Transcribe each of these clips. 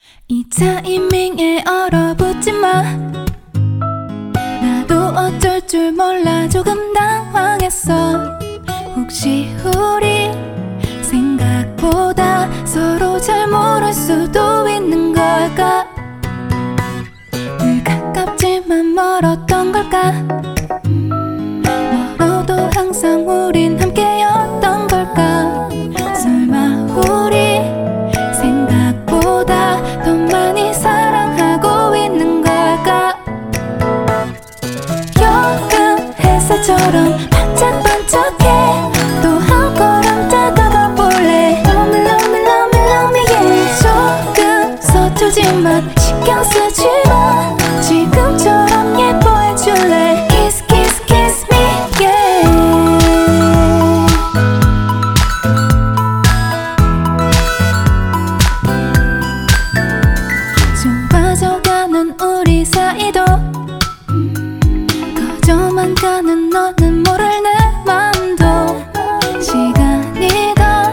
이 타이밍에 얼어붙지 마. 나도 어쩔 줄 몰라 조금 당황했어. 혹시 우리 생각보다 서로 잘 모를 수도 있는 걸까? 늘 가깝지만 멀었던 걸까? 멀어도 항상 우린 함께였던 걸까? 설마 우리 생각보다 더 많이 사랑하고 있는 걸까? 여름 햇살처럼 반짝반짝해. 또 한 걸음 다가가 볼래. Love me, love me, love me, love me, yeah. 조금 서툴지만 신경 쓰지 마. 지금처럼 예뻐해줄래. Kiss, kiss, kiss me, yeah. 좁아져가는 우리 사이도 커져만 가는 너는 모를 내 맘도 시간이 더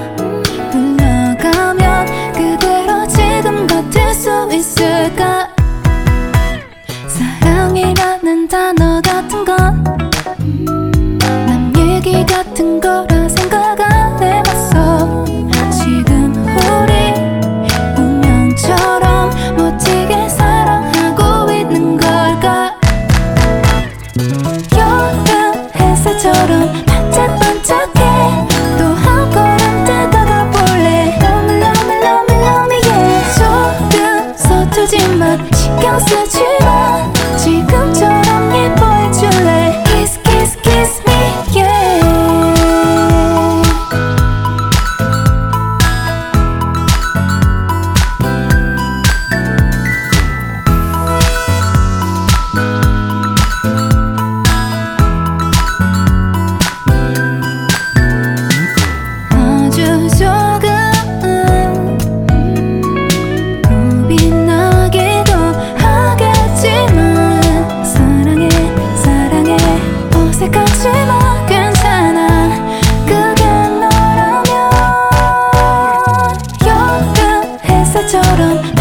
흘러가면 그대로 지금 같을 수 있을까? 사랑이라는 단어 같은 건 남 얘기 같은 거라 생각 안 해봤어. 지금 우리 운명처럼 멋지게 사랑하고 있는 걸까? 여름 햇살처럼 반짝반짝해. 또 한 걸음 다가가 볼래. Love me, love me, love me, love me, yeah. 조금 서툴지만 신경 쓰지 마. 지금처럼 예뻐해줄래. Kiss, kiss, kiss me, yeah. 아주 조금 겁이 나기도 하겠지만 사랑해 사랑해 어색하지만 괜찮아. 그게 너라면 여름 햇살처럼